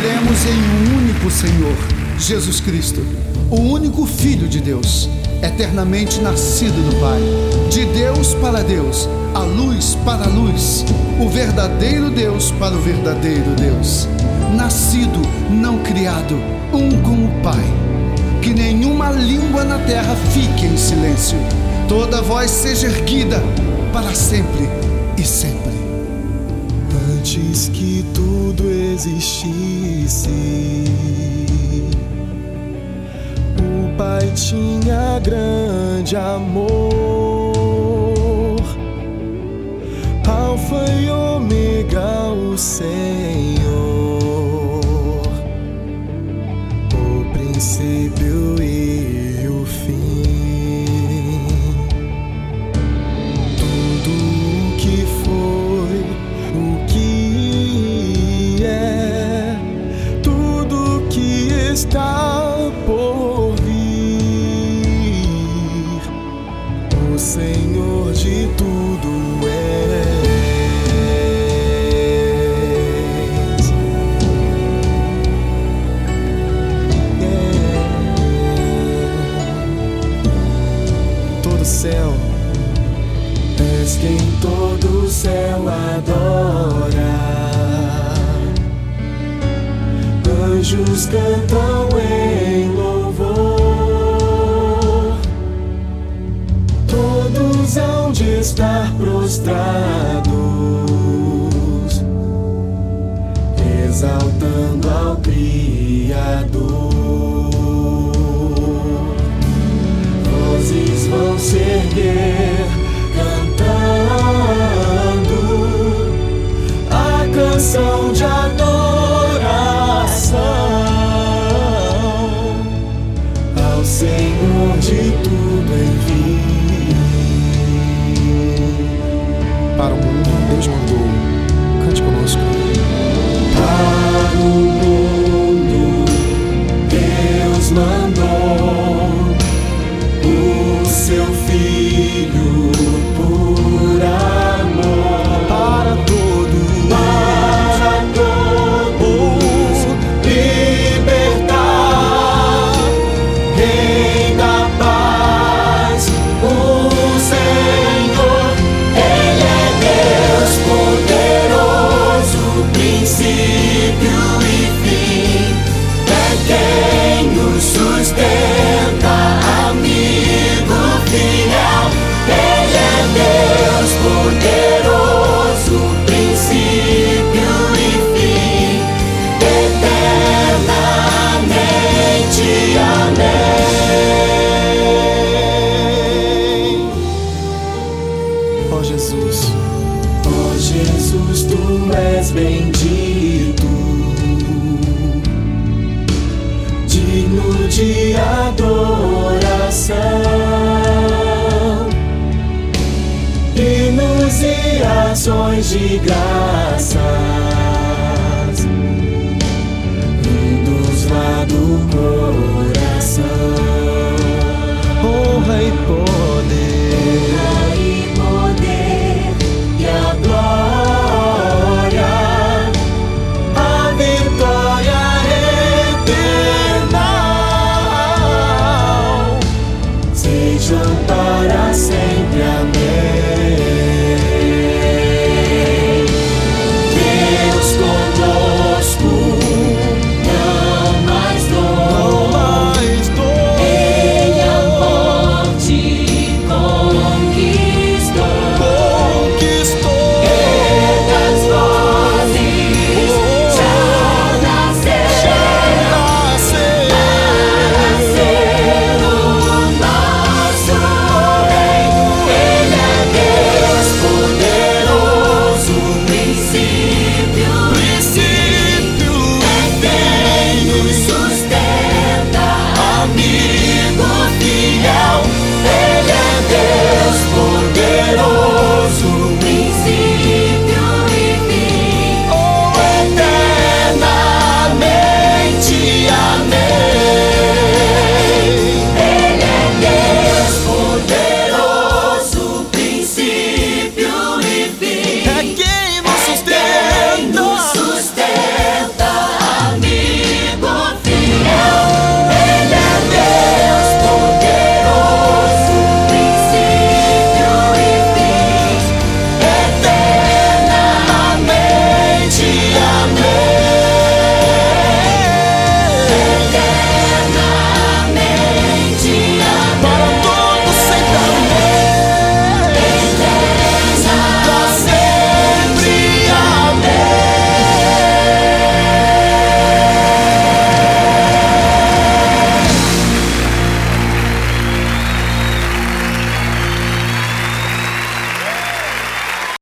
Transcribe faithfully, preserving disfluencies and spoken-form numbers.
Cremos em um único Senhor, Jesus Cristo, o único Filho de Deus, eternamente nascido do Pai, de Deus para Deus, a luz para a luz, o verdadeiro Deus para o verdadeiro Deus, nascido, não criado, um com o Pai. Que nenhuma língua na terra fique em silêncio, toda voz seja erguida para sempre e sempre. Antes que tudo existisse, o Pai tinha grande amor. Alfa e Ômega, o Senhor, o princípio e o fim. Tudo o que foi, o que é, tudo que está por vir, o Senhor de tudo és. Todo céu, és quem todo o céu adora. Anjos cantam em louvor, todos hão de estar prostrados, exaltando ao Criador. Vozes vão se erguer, cantando a canção de adoração ao Senhor de tudo envie. Para o mundo Deus mandou, cante conosco. Para o mundo Deus mandou o seu Filho por amor. Para todos, Para todos libertar, Rei da paz, o Senhor. Ele é Deus poderoso, princípio e fim, é quem nos sustenta, amigo fiel. Ele é Deus poderoso, princípio e fim, eternamente. Amém. ó Jesus, Ó Jesus, tu és bendito, digno de adoração, hinos e ações de graça